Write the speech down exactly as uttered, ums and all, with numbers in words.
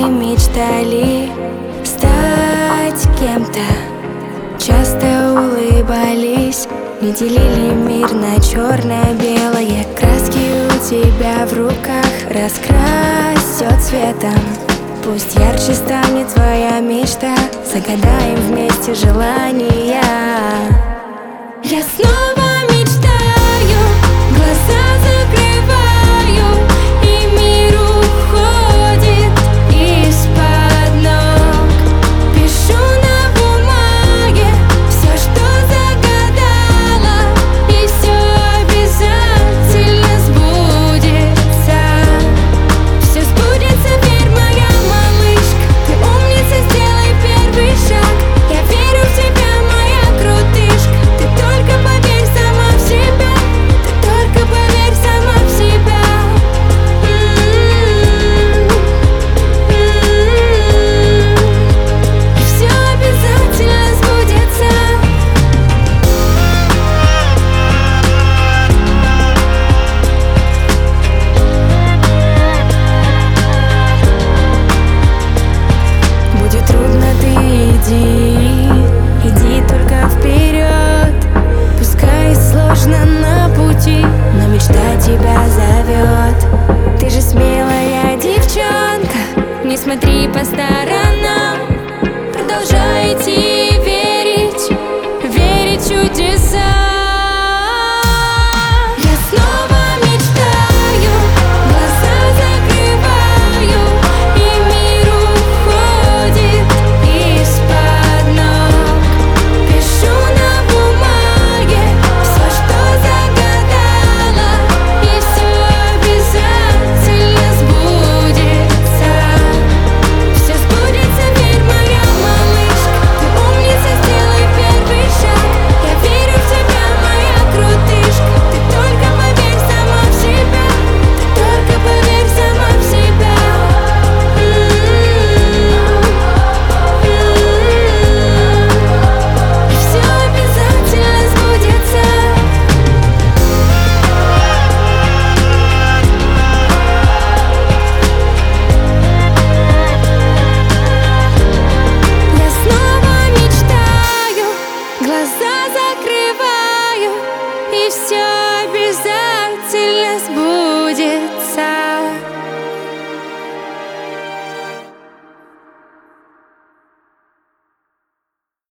мечтали стать кем-то, часто улыбались, не делили мир на черно-белое. Краски у тебя в руках раскрась все цветом. Пусть ярче станет твоя мечта, загадаем вместе желания. Я снова мечтаю, глаза закрываю, и мир уходит из-под ног. Пишу на бумаге все, что загадала, и все обязательно сбудется. Все сбудется, верь, моя малышка. Ты умница, сделай первый шаг. Я верю в тебя, моя крутышка. Ты только поверь сама в себя. Ты только поверь сама в себя. И все обязательно сбудется. Будет трудно, ты иди, иди только вперед. Пускай сложно на пути, но мечта тебя зовет. Ты же смелая девчонка, не смотри по сторонам, продолжай идти.